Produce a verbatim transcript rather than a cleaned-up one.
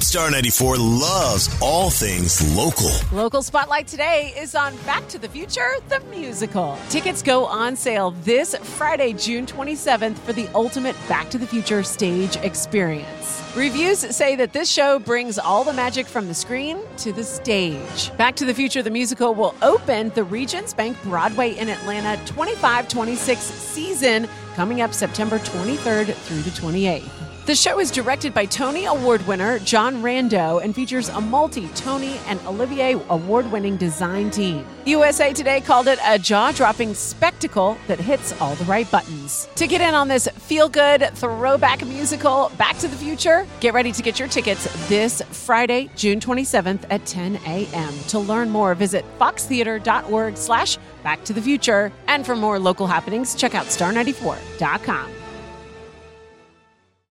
Star ninety-four loves all things local. Local Spotlight today is on Back to the Future, the musical. Tickets go on sale this Friday, June twenty-seventh for the ultimate Back to the Future stage experience. Reviews say that this show brings all the magic from the screen to the stage. Back to the Future, the musical will open the Regions Bank Broadway in Atlanta twenty-five twenty-six season coming up September twenty-third through the twenty-eighth. The show is directed by Tony Award winner John Rando and features a multi-Tony and Olivier Award-winning design team. U S A Today called it a jaw-dropping spectacle that hits all the right buttons. To get in on this feel-good throwback musical, Back to the Future, get ready to get your tickets this Friday, June twenty-seventh at ten a.m. To learn more, visit foxtheater.org slash Back to the Future. And for more local happenings, check out star ninety-four dot com.